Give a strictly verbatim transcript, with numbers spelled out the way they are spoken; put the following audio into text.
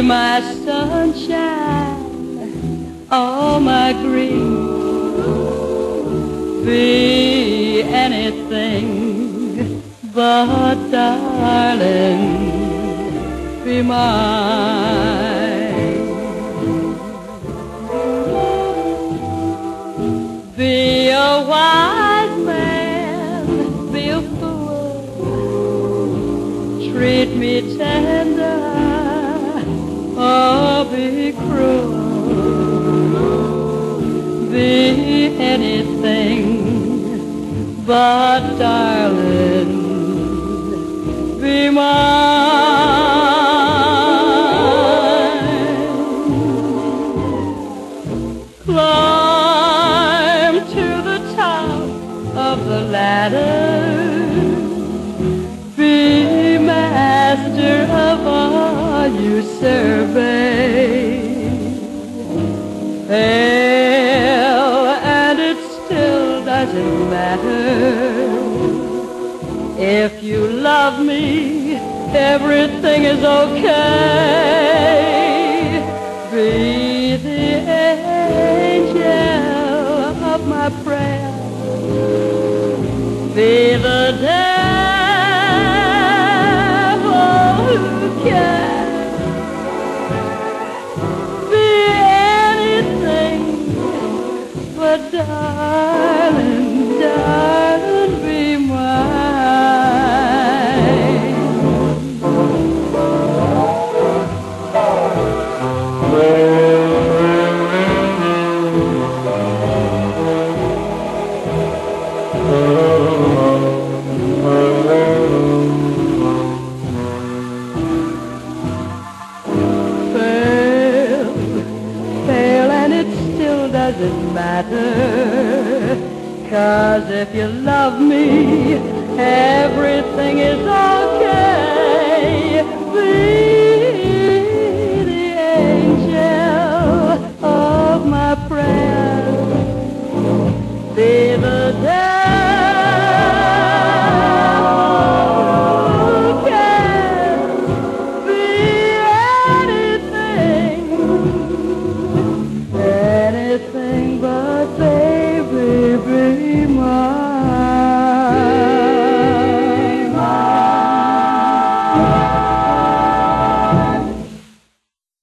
my sunshine, all my green. Be anything but, darling, be mine. Be a wise man, be a fool, treat me tender or be cruel. Be anything but, darling, be mine. Climb to the top of the ladder, be master of all you survey. Hell, and it still doesn't matter. If you love me, everything is okay. Be the angel of my prayer, be the devil who cares. Be anything but, darling, darling, be mine. Fail, fail, and it still doesn't matter. 'Cause if you love me, everything is okay.